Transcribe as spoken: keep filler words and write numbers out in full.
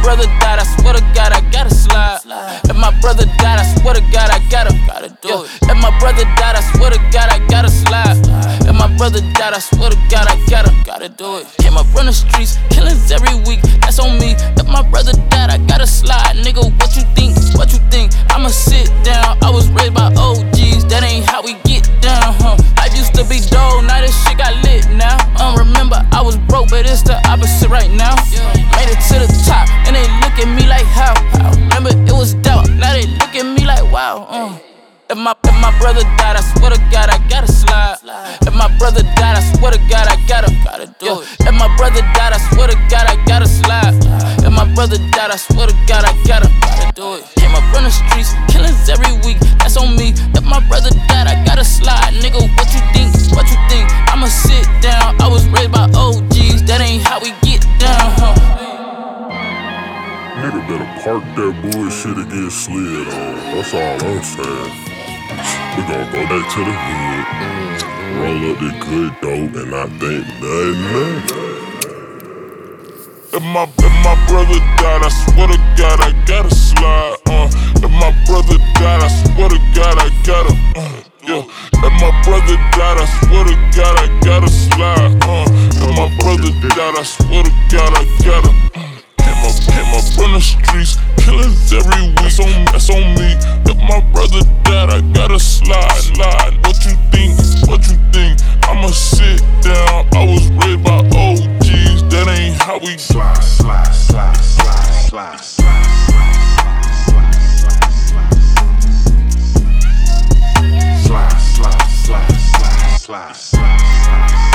brother died, I swear to God, I gotta slide. If my brother died, I swear to God, I gotta, gotta do it. If my brother died, I swear to God, I gotta slide. If my brother died, I swear to God, I gotta, gotta do it. Came up from the streets, killings every week, that's on me. If my brother died, I gotta slide. Nigga, what you think, what you think? I'ma sit down, I was raised by O Gs, that ain't how we get down, huh? I used to be dull, now this shit got lit now. Um, remember, I was broke, but it's the opposite right now. Made it to the top, and they look at me like how? how? Remember, it was doubt, now they look at me like wow. Uh. If my, if my brother died, I swear to God, I gotta slide. If my brother died, I swear to God, I gotta, gotta do it. If my brother died, I swear to God, I gotta slide. If my brother died, I swear to God, I gotta, gotta do it. Came up from the streets, killings every week, that's on me. If my brother died, I gotta slide. Nigga, what you think, what you think? I'ma sit down, I was raised by O Gs, that ain't how we get down, huh? Nigga better park that bullshit and get slid on. That's all I'm saying. We gon' go back to the hood, mm-hmm. Roll up the good dope, and I think nothing, nothing. If my, if my brother died, I swear to God, I gotta slide, uh. If my brother died, I swear to God, I gotta, uh, yeah. If my brother died, I swear to God, I gotta slide, uh. If my brother died, I swear to God, I gotta, uh. Came up, came up from the streets, killings every week, that's on, that's on me. If my brother died, I gotta slide, slide. What you think, what you think? I'ma sit down, I was raised by O Gs, that ain't how we slide, slide, slide, slide, slide, slide. Slide, slide, slide, slide, slide, slide, slide.